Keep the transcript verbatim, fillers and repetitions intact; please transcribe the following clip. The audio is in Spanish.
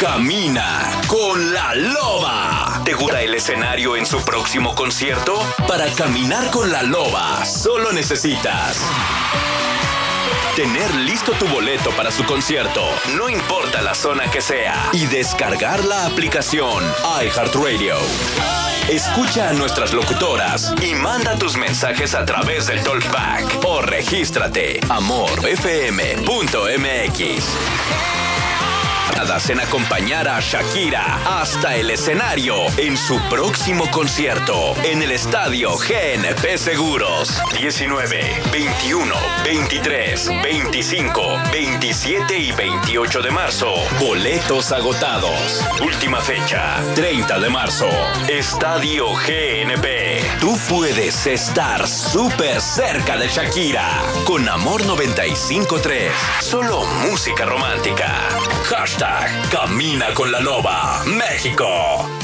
Camina con la Loba. ¿Te gusta el escenario en su próximo concierto? Para caminar con la Loba, solo necesitas tener listo tu boleto para su concierto, no importa la zona que sea, y descargar la aplicación iHeartRadio. Escucha a nuestras locutoras y manda tus mensajes a través del Talkback o regístrate amor f m punto m x. En acompañar a Shakira hasta el escenario en su próximo concierto en el estadio G N P Seguros. diecinueve, veintiuno, veintitrés, veinticinco, veintisiete y veintiocho de marzo. Boletos agotados. Última fecha, treinta de marzo. Estadio G N P. Tú puedes estar súper cerca de Shakira con Amor noventa y cinco punto tres. Solo música romántica. Hashtag Camina con la Loba, México.